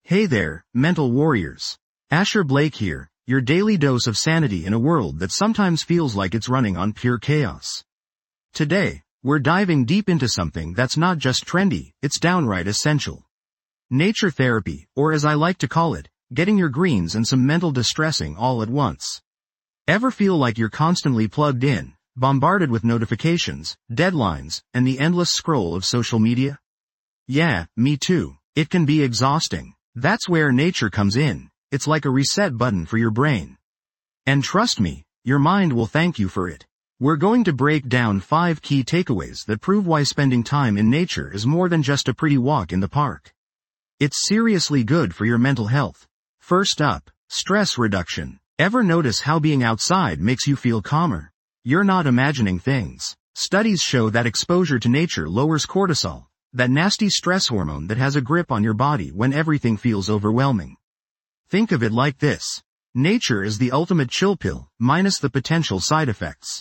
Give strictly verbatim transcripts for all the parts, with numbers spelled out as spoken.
Hey there, mental warriors. Asher Blake here, your daily dose of sanity in a world that sometimes feels like it's running on pure chaos. Today, we're diving deep into something that's not just trendy, it's downright essential. Nature therapy, or as I like to call it, getting your greens and some mental distressing all at once. Ever feel like you're constantly plugged in, bombarded with notifications, deadlines, and the endless scroll of social media? Yeah, me too. It can be exhausting. That's where nature comes in. It's like a reset button for your brain. And trust me, your mind will thank you for it. We're going to break down five key takeaways that prove why spending time in nature is more than just a pretty walk in the park. It's seriously good for your mental health. First up, stress reduction. Ever notice how being outside makes you feel calmer? You're not imagining things. Studies show that exposure to nature lowers cortisol, that nasty stress hormone that has a grip on your body when everything feels overwhelming. Think of it like this. Nature is the ultimate chill pill, minus the potential side effects.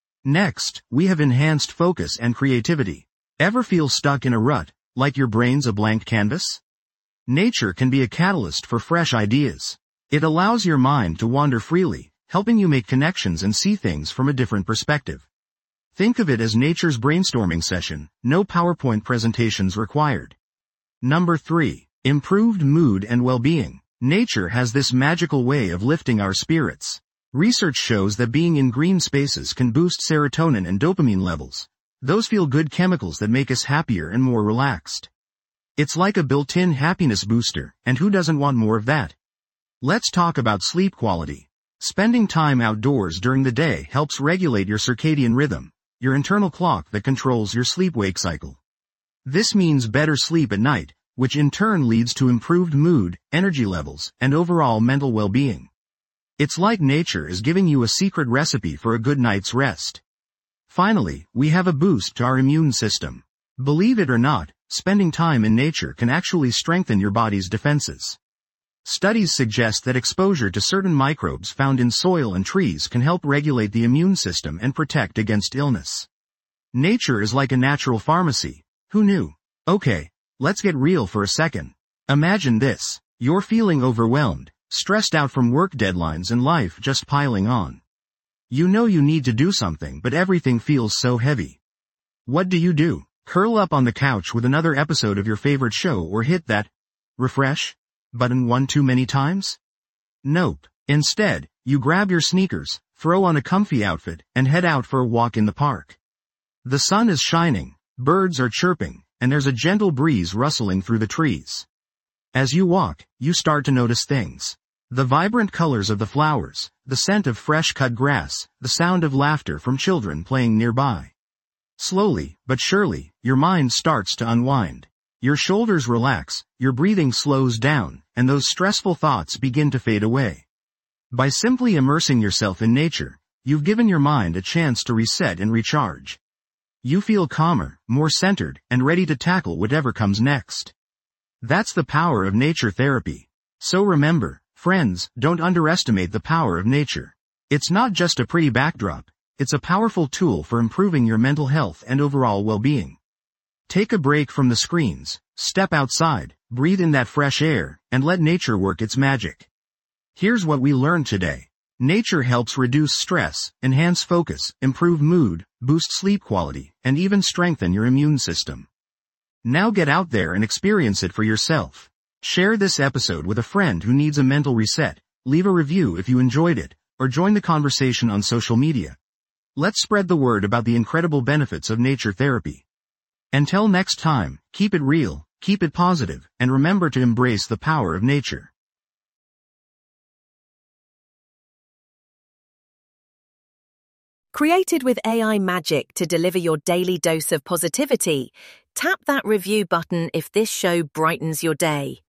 Next, we have enhanced focus and creativity. Ever feel stuck in a rut, like your brain's a blank canvas? Nature can be a catalyst for fresh ideas. It allows your mind to wander freely, helping you make connections and see things from a different perspective. Think of it as nature's brainstorming session, no PowerPoint presentations required. Number three, improved mood and well-being. Nature has this magical way of lifting our spirits. Research shows that being in green spaces can boost serotonin and dopamine levels. Those feel-good chemicals that make us happier and more relaxed. It's like a built-in happiness booster, and who doesn't want more of that? Let's talk about sleep quality. Spending time outdoors during the day helps regulate your circadian rhythm, your internal clock that controls your sleep-wake cycle. This means better sleep at night, which in turn leads to improved mood, energy levels, and overall mental well-being. It's like nature is giving you a secret recipe for a good night's rest. Finally, we have a boost to our immune system. Believe it or not, spending time in nature can actually strengthen your body's defenses. Studies suggest that exposure to certain microbes found in soil and trees can help regulate the immune system and protect against illness. Nature is like a natural pharmacy. Who knew? Okay, let's get real for a second. Imagine this. You're feeling overwhelmed, stressed out from work deadlines and life just piling on. You know you need to do something, but everything feels so heavy. What do you do? Curl up on the couch with another episode of your favorite show or hit that refresh button one too many times? Nope. Instead, you grab your sneakers, throw on a comfy outfit, and head out for a walk in the park. The sun is shining, birds are chirping, and there's a gentle breeze rustling through the trees. As you walk, you start to notice things. The vibrant colors of the flowers, the scent of fresh-cut grass, the sound of laughter from children playing nearby. Slowly, but surely, your mind starts to unwind. Your shoulders relax, your breathing slows down, and those stressful thoughts begin to fade away. By simply immersing yourself in nature, you've given your mind a chance to reset and recharge. You feel calmer, more centered, and ready to tackle whatever comes next. That's the power of nature therapy. So remember, friends, don't underestimate the power of nature. It's not just a pretty backdrop, it's a powerful tool for improving your mental health and overall well-being. Take a break from the screens, step outside, breathe in that fresh air, and let nature work its magic. Here's what we learned today. Nature helps reduce stress, enhance focus, improve mood, boost sleep quality, and even strengthen your immune system. Now get out there and experience it for yourself. Share this episode with a friend who needs a mental reset, leave a review if you enjoyed it, or join the conversation on social media. Let's spread the word about the incredible benefits of nature therapy. Until next time, keep it real, keep it positive, and remember to embrace the power of nature. Created with A I magic to deliver your daily dose of positivity, tap that review button if this show brightens your day.